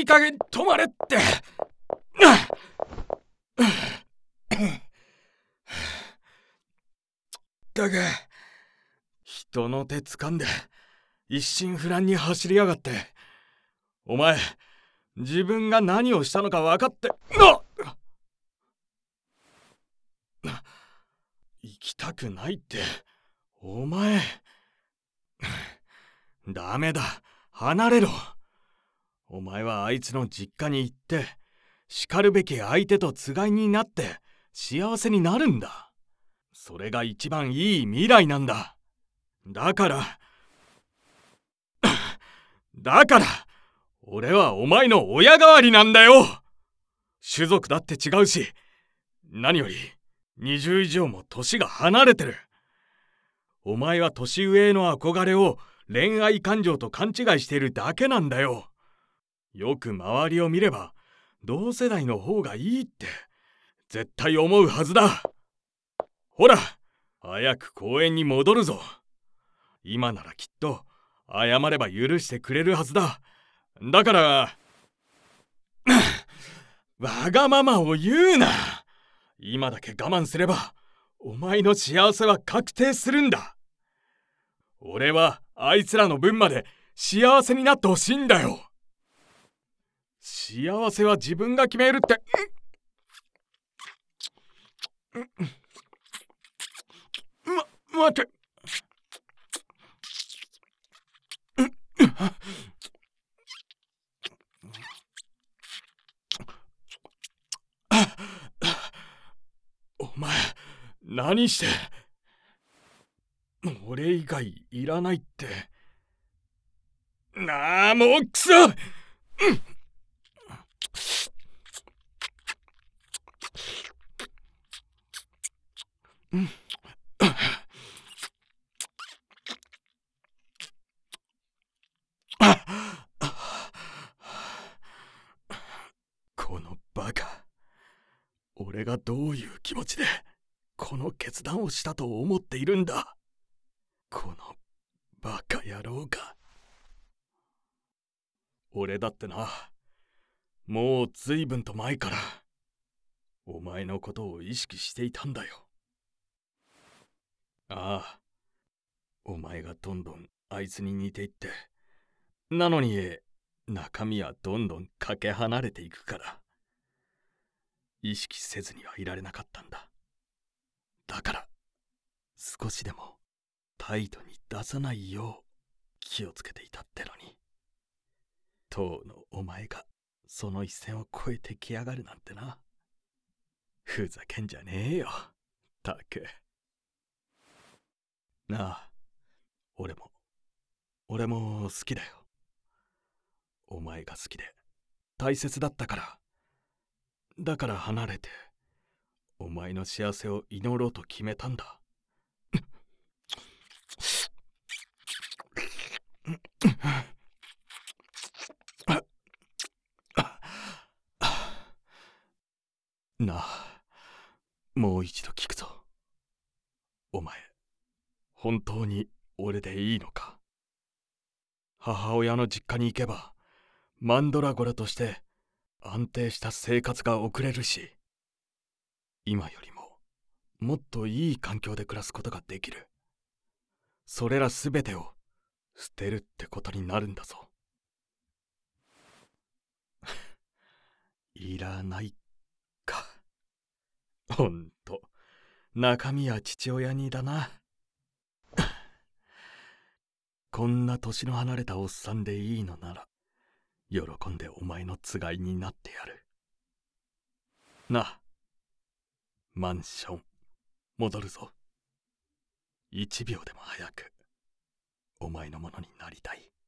加減止まれって。だが人の手掴んで一心不乱に走りやがって。お前自分が何をしたのか分かって行きたくないって。お前ダメだ、離れろ。お前はあいつの実家に行って叱るべき相手とつがいになって幸せになるんだ。それが一番いい未来なんだ。だから俺はお前の親代わりなんだよ。種族だって違うし、何より20以上も年が離れてる。お前は年上への憧れを恋愛感情と勘違いしているだけなんだよ。よく周りを見れば同世代の方がいいって絶対思うはずだ。ほら、早く公園に戻るぞ。今ならきっと謝れば許してくれるはずだ。だからわがままを言うな。今だけ我慢すればお前の幸せは確定するんだ。俺はあいつらの分まで幸せになってほしいんだよ。幸せは自分が決めるって。待って。お前何して。俺以外いらないって。なあ、もうくそ。このバカ。俺がどういう気持ちでこの決断をしたと思っているんだ。このバカ野郎が。俺だってな、もう随分と前からお前のことを意識していたんだよ。ああ、お前がどんどんあいつに似ていって、なのに中身はどんどんかけ離れていくから、意識せずにはいられなかったんだ。だから少しでも態度に出さないよう気をつけていたってのに、当のお前がその一線を越えてきやがるなんてな。ふざけんじゃねえよ、たく。なあ、俺も好きだよ。お前が好きで大切だったから。だから離れてお前の幸せを祈ろうと決めたんだ。なあ、もう一度聞くぞ。お前本当に俺でいいのか。母親の実家に行けばマンドラゴラとして安定した生活が送れるし、今よりももっといい環境で暮らすことができる。それらすべてを捨てるってことになるんだぞ。いらないか。ほんと中身は父親にだな。こんな年の離れたおっさんでいいのなら喜んでお前のつがいになってやる。なあ、マンション戻るぞ。1秒でも早くお前のものになりたい。